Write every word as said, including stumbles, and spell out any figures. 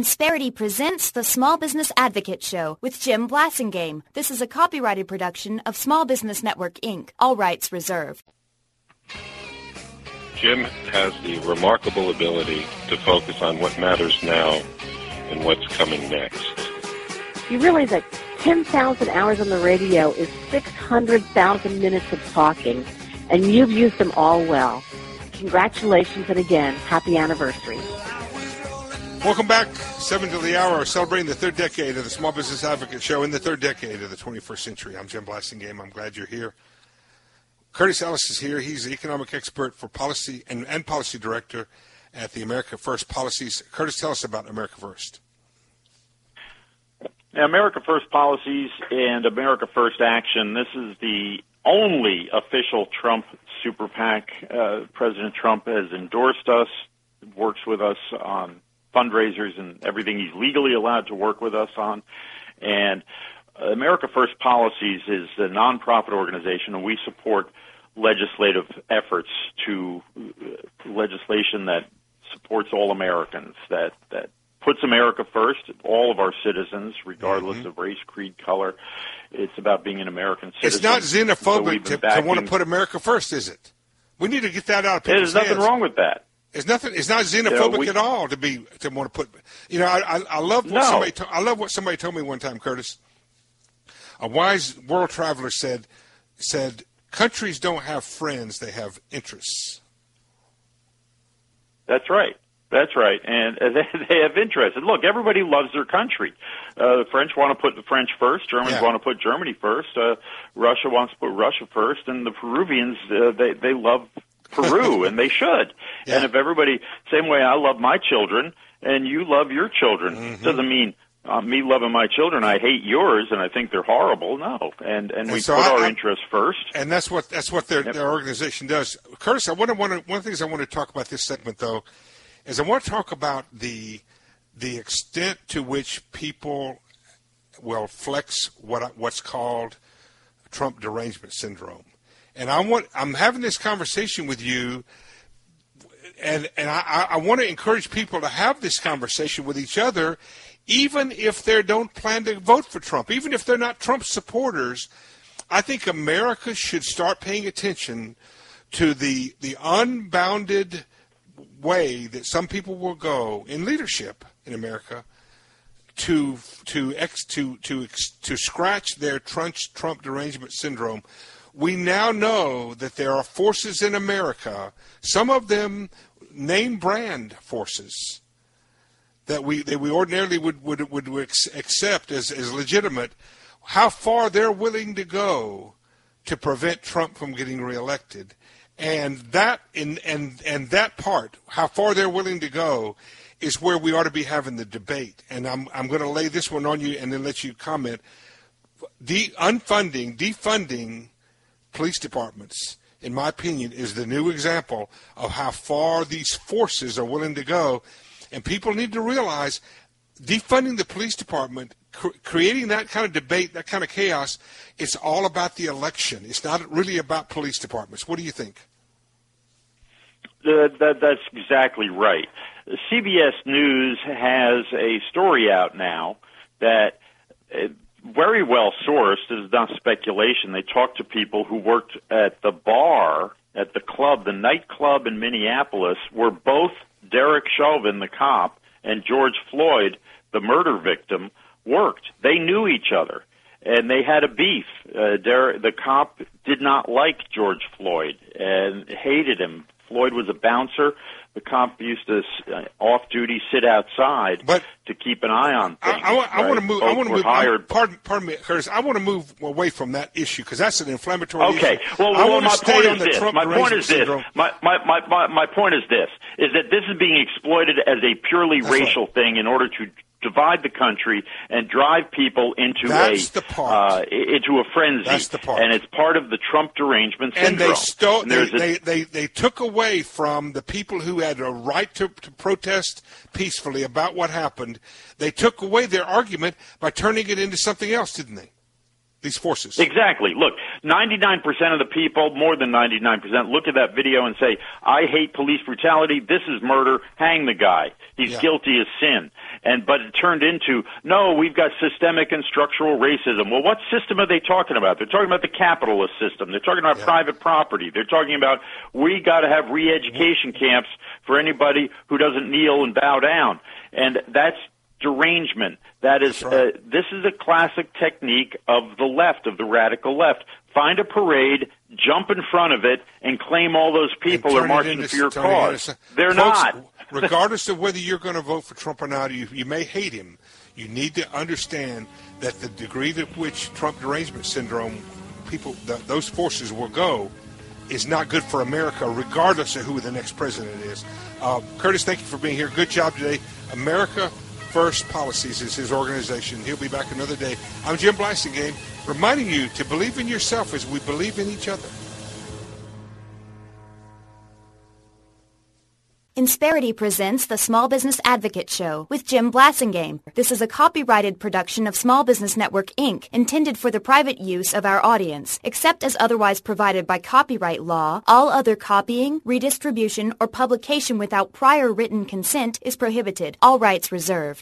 Insperity presents the Small Business Advocate Show with Jim Blasingame. This is a copyrighted production of Small Business Network, Incorporated. All rights reserved. Jim has the remarkable ability to focus on what matters now and what's coming next. You realize that ten thousand hours on the radio is six hundred thousand minutes of talking, and you've used them all well. Congratulations, and again, happy anniversary. Welcome back. Seven to the hour, celebrating the third decade of the Small Business Advocate Show in the third decade of the twenty-first century. I'm Jim Blasingame. I'm glad you're here. Curtis Ellis is here. He's the economic expert for policy and, and policy director at the America First Policies. Curtis, tell us about America First. America First Policies and America First Action. This is the only official Trump super PAC. Uh, President Trump has endorsed us, works with us on fundraisers and everything he's legally allowed to work with us on. And America First Policies is a nonprofit organization, and we support legislative efforts to uh, legislation that supports all Americans, that, that puts America first, all of our citizens, regardless mm-hmm. of race, creed, color. It's about being an American citizen. It's not xenophobic so to, to want to put America first, is it? We need to get that out of people's There's nothing hands. wrong with that. It's nothing. It's not xenophobic you know, we, at all to be to want to put. You know, I, I, I love what no. somebody. To, I love what somebody told me one time, Curtis. A wise world traveler said, said, countries don't have friends; they have interests. That's right. That's right, and uh, they, they have interests. And look, everybody loves their country. Uh, the French want to put the French first. Germans yeah. want to put Germany first. Uh, Russia wants to put Russia first, and the Peruvians uh, they they love Peru, and they should. Yeah. And if everybody, same way I love my children, and you love your children, mm-hmm. doesn't mean uh, me loving my children, I hate yours, and I think they're horrible. No, and and, and we so put I, our I, interests first. And that's what that's what their yep. their organization does. Curtis, I want to, one of one of the things I want to talk about this segment though is I want to talk about the the extent to which people will flex what what's called Trump derangement syndrome. And I want, I'm having this conversation with you, and, and I, I want to encourage people to have this conversation with each other, even if they don't plan to vote for Trump, even if they're not Trump supporters. I think America should start paying attention to the the unbounded way that some people will go in leadership in America to to ex, to to to scratch their Trump, Trump derangement syndrome. We now know that there are forces in America, some of them name brand forces, that we that we ordinarily would would, would accept as, as legitimate, how far they're willing to go to prevent Trump from getting reelected. And that in and, and that part, how far they're willing to go, is where we ought to be having the debate. And I'm I'm going to lay this one on you and then let you comment. De- unfunding, defunding police departments, in my opinion, is the new example of how far these forces are willing to go. And people need to realize defunding the police department, cr- creating that kind of debate, that kind of chaos, it's all about the election. It's not really about police departments. What do you think? Uh, that, that's exactly right. C B S News has a story out now that uh, very well sourced. It is not speculation. They talked to people who worked at the bar, at the club, the nightclub in Minneapolis, where both Derek Chauvin, the cop, and George Floyd, the murder victim, worked. They knew each other, and they had a beef. Uh, Derek, the cop did not like George Floyd and hated him. Floyd was a bouncer. The cop used to uh, off-duty sit outside but to keep an eye on things. I, I, I right? want to move. Both I want to move. Hired. Pardon, pardon me, Curtis. I want to move away from that issue because that's an inflammatory okay. issue. Well, I well my point is this. Trump My point is this. My, my, my, my, my point is this: is that this is being exploited as a purely that's racial right. thing in order to divide the country and drive people into That's a the part. Uh, into a frenzy. That's the part. And it's part of the Trump derangement syndrome. And they stole. And they, a, they, they they took away from the people who had a right to, to protest peacefully about what happened. They took away their argument by turning it into something else, didn't they? These forces. Exactly. Look, ninety-nine percent of the people, more than ninety-nine percent, look at that video and say, I hate police brutality. This is murder. Hang the guy. He's yeah. guilty as sin. And but it turned into, no, we've got systemic and structural racism. Well, what system are they talking about? They're talking about the capitalist system. They're talking about yeah. private property. They're talking about we got to have re-education camps for anybody who doesn't kneel and bow down. And that's derangement. That is, right. uh, this is a classic technique of the left, of the radical left. Find a parade, jump in front of it, and claim all those people are marching for your cause. They're Folks, not. Regardless of whether you're going to vote for Trump or not, you, you may hate him. You need to understand that the degree to which Trump derangement syndrome, people, the, those forces will go, is not good for America, regardless of who the next president is. Uh, Curtis, thank you for being here. Good job today. America First Policies is his organization. He'll be back another day. I'm Jim Blasingame, reminding you to believe in yourself as we believe in each other. Insperity presents the Small Business Advocate Show with Jim Blasingame. This is a copyrighted production of Small Business Network, Incorporated, intended for the private use of our audience. Except as otherwise provided by copyright law, all other copying, redistribution, or publication without prior written consent is prohibited. All rights reserved.